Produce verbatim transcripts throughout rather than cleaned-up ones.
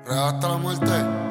Real hasta la muerte.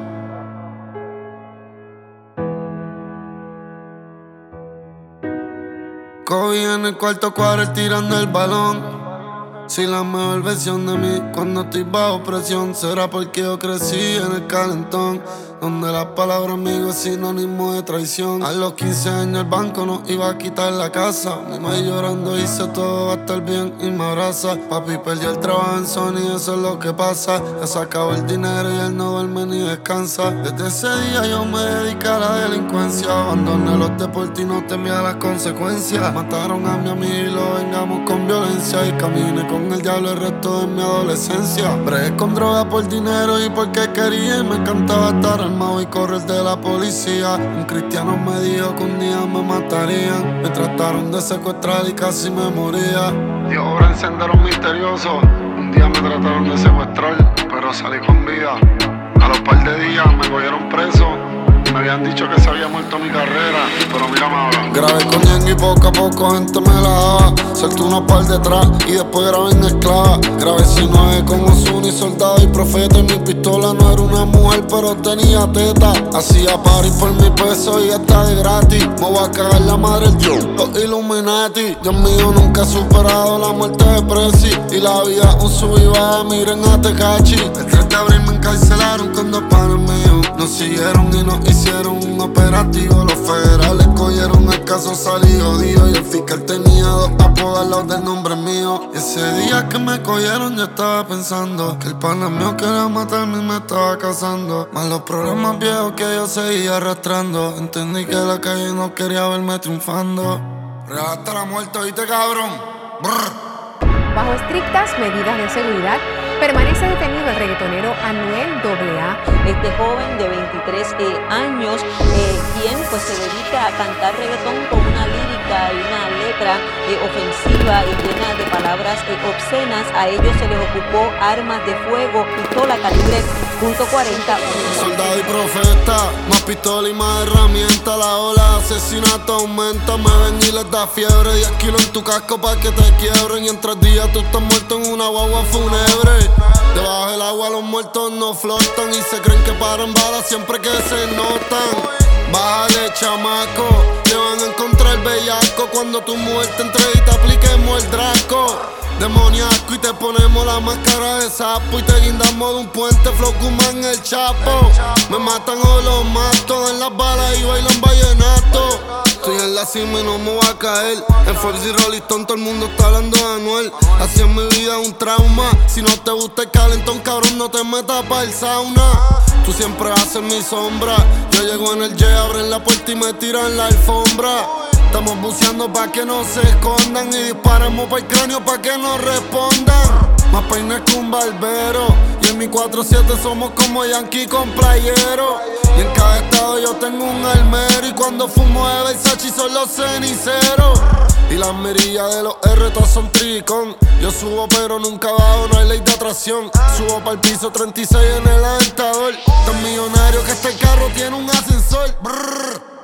Kobe en el cuarto cuadro tirando el balón. Si la mejor versión de mí cuando estoy bajo presión, será porque yo crecí en el calentón, donde la palabra amigo es sinónimo de traición. A los quince años el banco nos iba a quitar la casa. Mi madre llorando dice todo va a estar bien y me abraza. Papi perdió el trabajo en Sony, eso es lo que pasa. Ya se acabó el dinero y él no duerme ni descansa. Desde ese día yo me dediqué a la delincuencia. Abandoné los deportes y no temía las consecuencias. Mataron a mi amigo y lo vengamos con violencia. Y caminé con el diablo el resto de mi adolescencia. Bregué con droga por dinero y porque quería. Y me encantaba estar armado y correr de la policía. Un cristiano me dijo que un día me matarían. Me trataron de secuestrar y casi me moría. Dios obra en senderos misteriosos. Un día me trataron de secuestrar, pero salí con vida. A los par de días me cogieron preso. Me habían dicho que se había muerto mi carrera, pero mírame ahora. Grabé con Yang y poco a poco gente me la daba. Solté unos par detrás y después grabé en esclava. Grabé C nueve con Ozuna y Soldado y Profeta. Y mi pistola no era una mujer, pero tenía teta. Hacía party por mi peso y hasta de gratis. Me voy a cagar la madre el Dios, los Illuminati. Dios mío, nunca he superado la muerte de Prezi. Y la vida un sub y baja, miren a Tecachi. El tres de abril me encarcelaron con dos panes míos. Nos siguieron y nos hicieron un operativo. Los federales cogieron el caso, salí jodido. Y el fiscal tenía dos apodos al lado del nombre mío. Y ese día que me cogieron yo estaba pensando que el pana mío quería matarme y me estaba casando. Más los problemas viejos que yo seguía arrastrando. Entendí que la calle no quería verme triunfando. Real hasta la muerte, ¿oíste, cabrón? Brr. Bajo estrictas medidas de seguridad, permanece detenido el reggaetonero Anuel doble A. Este joven de veintitrés eh, años, eh, quien pues se dedica a cantar reggaetón con una lírica y una letra eh, ofensiva y llena de palabras eh, obscenas. A ellos se les ocupó armas de fuego, pistola calibre punto cuarenta. Soldado y profeta, más pistola y más herramienta. La ola de asesinato aumenta, me ven y les da fiebre. diez kilos en tu casco pa' que te quiebren. Y en tres días tú estás muerto en una guagua fúnebre. Debajo del agua los muertos no flotan y se creen que paran balas siempre que se notan. Bájale, chamaco, te van a encontrar bellaco cuando tu mujer te entre y te apliquemos el draco. Demoníaco y te ponemos la máscara de sapo y te guindamos de un puente flow Kuman el Chapo. Me matan o los mato en las balas y bailan vallenato. Estoy en la cima y no me voy a caer. En Forbes y Rolling Stone todo el mundo está hablando de Anuel. Así en mi vida un trauma. Si no te gusta el calentón, cabrón, no te metas pa' el sauna. Tú siempre haces mi sombra. Yo llego en el jet, abren la puerta y me tiran la alfombra. Estamos buceando pa' que no se escondan y disparemos pa' el cráneo pa' que no respondan. Más peines que un barbero y en mi cuatro siete somos como Yankee con playero. Y en cada estado yo tengo un almero y cuando fumo de Versace son los ceniceros. Y las mirillas de los R todas son tricón. Yo subo pero nunca bajo, no hay ley de atracción. Subo pa'l piso treinta y seis en el aventador. Tan millonario que este carro tiene un ascensor. Brrr.